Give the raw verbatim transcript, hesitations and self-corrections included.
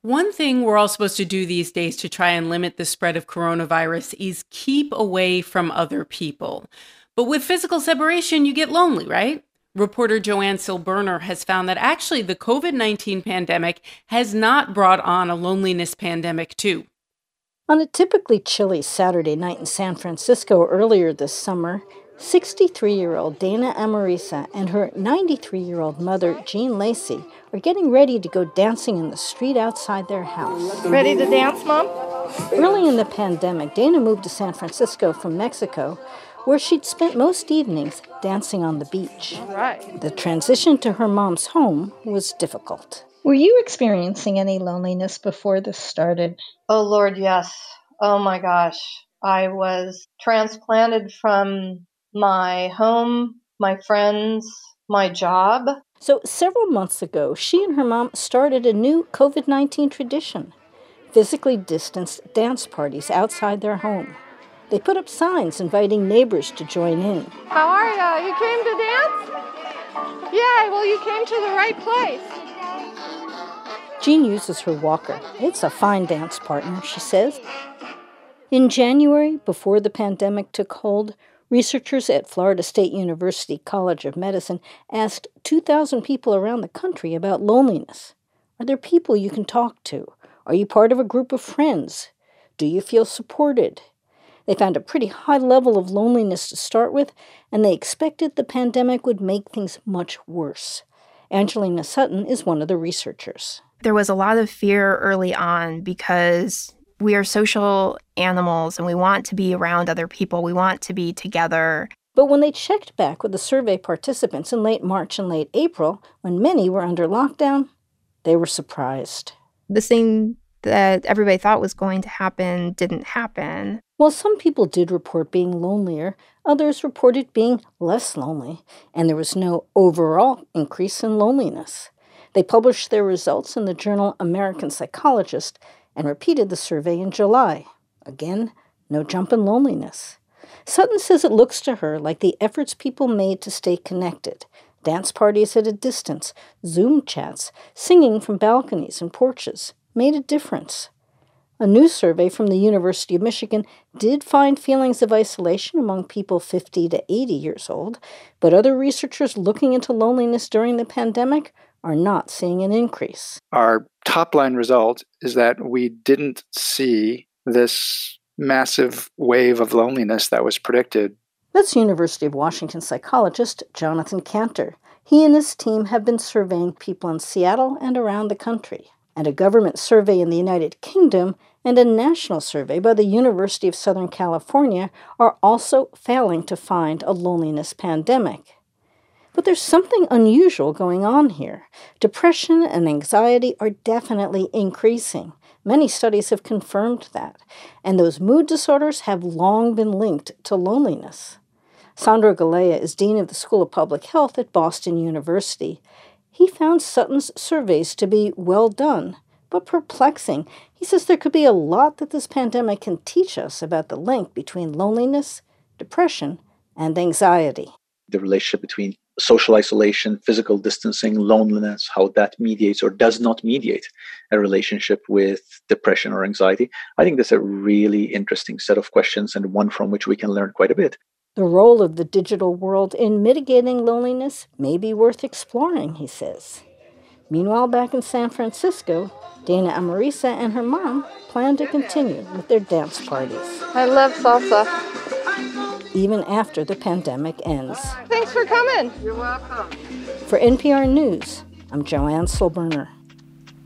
One thing we're all supposed to do these days to try and limit the spread of coronavirus is keep away from other people. But with physical separation, you get lonely, right? Reporter Joanne Silberner has found that actually the covid nineteen pandemic has not brought on a loneliness pandemic too. On a typically chilly Saturday night in San Francisco earlier this summer, sixty-three-year-old Dana Amarisa and her ninety-three-year-old mother, Jean Lacey, are getting ready to go dancing in the street outside their house. Ready to dance, Mom? Early in the pandemic, Dana moved to San Francisco from Mexico, where she'd spent most evenings dancing on the beach. All right. The transition to her mom's home was difficult. Were you experiencing any loneliness before this started? Oh, Lord, yes. Oh, my gosh. I was transplanted from my home, my friends, my job. So several months ago, she and her mom started a new covid nineteen tradition, physically distanced dance parties outside their home. They put up signs inviting neighbors to join in. How are you? You came to dance? Yeah, well, you came to the right place. Jean uses her walker. It's a fine dance partner, she says. In January, before the pandemic took hold, researchers at Florida State University College of Medicine asked two thousand people around the country about loneliness. Are there people you can talk to? Are you part of a group of friends? Do you feel supported? They found a pretty high level of loneliness to start with, and they expected the pandemic would make things much worse. Angelina Sutton is one of the researchers. There was a lot of fear early on because we are social animals and we want to be around other people. We want to be together. But when they checked back with the survey participants in late March and late April, when many were under lockdown, they were surprised. The thing that everybody thought was going to happen didn't happen. While some people did report being lonelier, others reported being less lonely, and there was no overall increase in loneliness. They published their results in the journal American Psychologist and repeated the survey in July. Again, no jump in loneliness. Sutton says it looks to her like the efforts people made to stay connected, dance parties at a distance, Zoom chats, singing from balconies and porches, made a difference. A new survey from the University of Michigan did find feelings of isolation among people fifty to eighty years old, but other researchers looking into loneliness during the pandemic are not seeing an increase. Our top-line result is that we didn't see this massive wave of loneliness that was predicted. That's University of Washington psychologist Jonathan Cantor. He and his team have been surveying people in Seattle and around the country. And a government survey in the United Kingdom and a national survey by the University of Southern California are also failing to find a loneliness pandemic. But there's something unusual going on here. Depression and anxiety are definitely increasing. Many studies have confirmed that. And those mood disorders have long been linked to loneliness. Sandro Galea is dean of the School of Public Health at Boston University. He found Sutton's surveys to be well done, but perplexing. He says there could be a lot that this pandemic can teach us about the link between loneliness, depression, and anxiety. The relationship between social isolation, physical distancing, loneliness, how that mediates or does not mediate a relationship with depression or anxiety. I think that's a really interesting set of questions and one from which we can learn quite a bit. The role of the digital world in mitigating loneliness may be worth exploring, he says. Meanwhile, back in San Francisco, Dana Amarisa and her mom plan to continue with their dance parties. I love salsa. Even after the pandemic ends. Thanks for coming. You're welcome. For N P R News, I'm Joanne Silberner.